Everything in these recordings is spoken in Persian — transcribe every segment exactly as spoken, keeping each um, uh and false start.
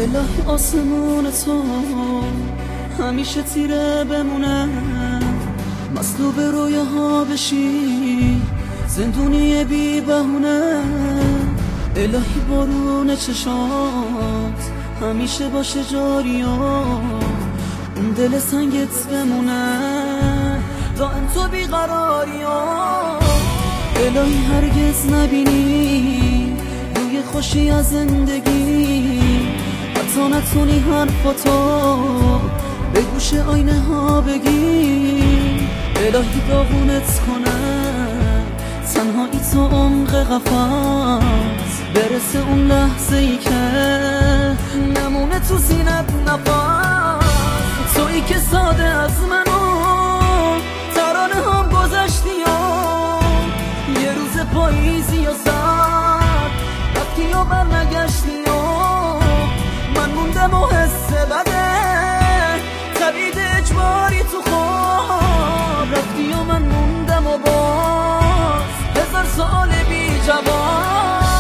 الهی آسمون تو همیشه تیره بمونه، مصلوب رویاها بشی زندونی بی بهونه. الهی بارون چشات همیشه باشه جاری و اون دل سنگت بمونه دائم تو بیقراری و الهی هرگز نبینی روی خوشی از زندگی، حتی نتونی حرفاتو به گوش آینه ها بگی. الهی داغونت کنه تنهایی تو عمق قفس، برسه اون لحظه ای که نمونه تو سینت نفس. تویی که ساده از منو ترانه هم گذشتی و یه روز پاییزی و سر رفتی و برنگشتی و من موندم و حس بده تبعید اجباری تو خواب رفتی و من موندم و باز هزار سال بی جواب.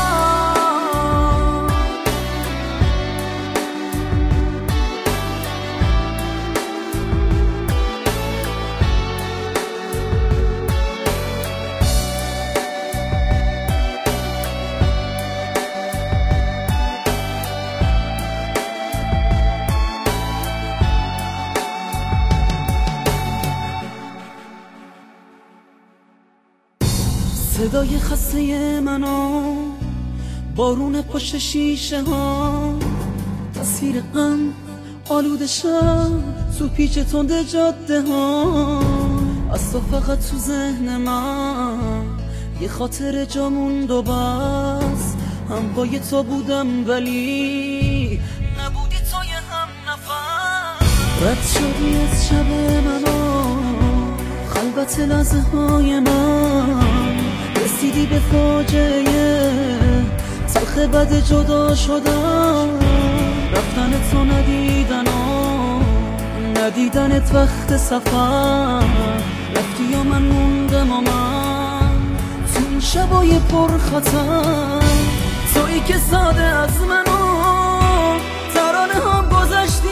صدای خسته منو بارون پشت شیشه ها، تصویر غم آلوده شب تو پیچ تند جاده ها. از تو فقط تو ذهن من یه خاطر جا موند و بس، هم پای تو بودم ولی نبودی تو یه هم نفس. رد شدی از شب منو خلوت لحظه های من، رسیدی به فاجعه تلخ بد جدا شدم. رفتن تو ندیدن و ندیدنت وقت سفر، رفتی یا من موندم و من تو این شبای پر خطر. تویی که ساده از منو ترانه هم گذشتی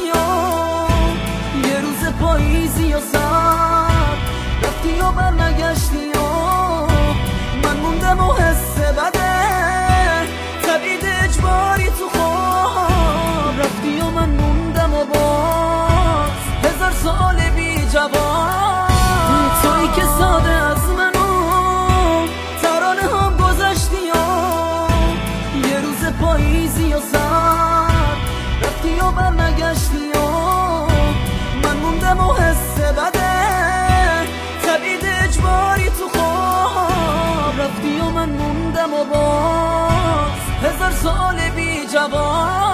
و یه روز پاییزی و سر رفتی یا برنگشتی و من موندم و حس بده تبعید اجباری تو خواب رفتی و من موندم و باز هزار سال بی جواب. تویی که ساده از منو ترانه هم گذشتی و یه روز پاییزی و سر رفتی و برنگشتی و من موندم و حس بده تبعید اجباری تو خواب رفتی و من موندم و باز هزار سال بی جواب.